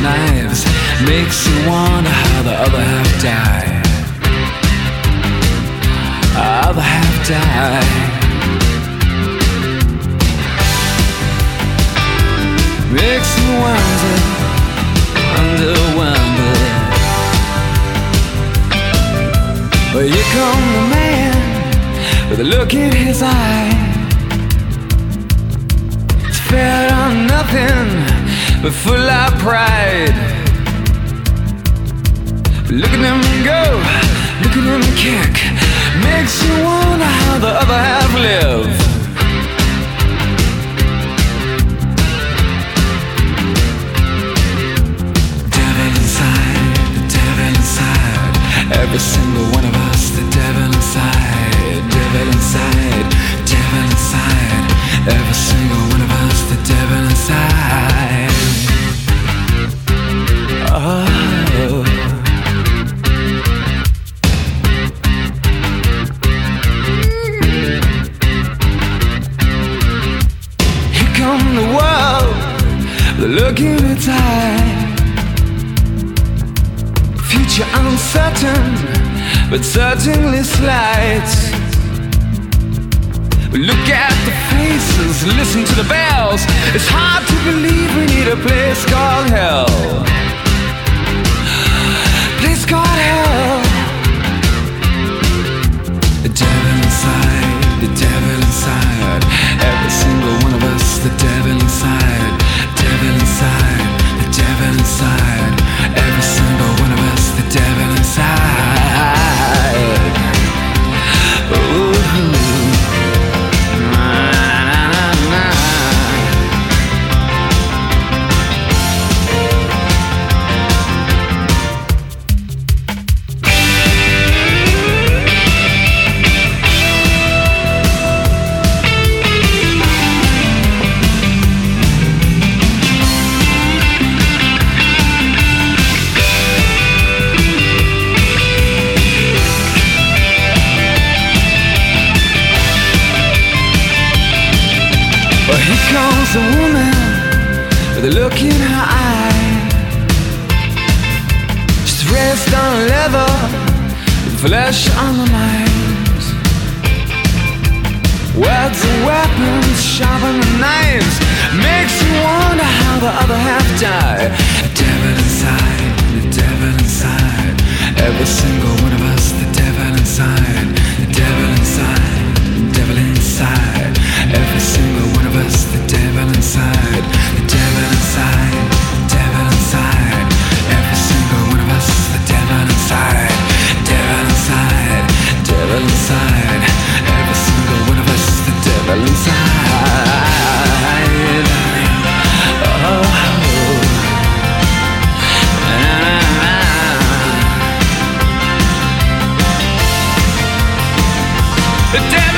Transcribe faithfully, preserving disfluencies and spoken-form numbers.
knives. Makes you wonder how the other half died. Other half died. Makes you wonder, wonder, wonder. Well, here come the man with a look in his eye. It's fed on nothing but full of pride. Look at him go, look at him kick. Makes you wonder how the other half live. Devil inside, the devil inside. Every single one of us, the devil inside. Devil inside, devil inside. Every single one of us, the devil inside. Oh. The world, the look in its eye. Future uncertain, but certainly slight. Look at the faces, listen to the bells. It's hard to believe we need a place called hell. Place called hell. The devil inside, the devil inside. Every single one of us, the devil inside. Devil inside, the devil inside. Every single one of us, the devil inside. Ooh. Na, na, na, na. Well, here comes a woman with a look in her eye. She's dressed on leather, with flesh on the mind. Words are weapons, sharper than knives. Makes you wonder how the other half died. The devil inside, the devil inside. Every single one of us, the devil inside. The devil inside, the devil inside. Every single one of us, the devil inside. The devil inside, the devil inside. Every single one of us, the devil inside. Devil inside, devil inside. Every single one of us, the devil inside. Oh, the devil.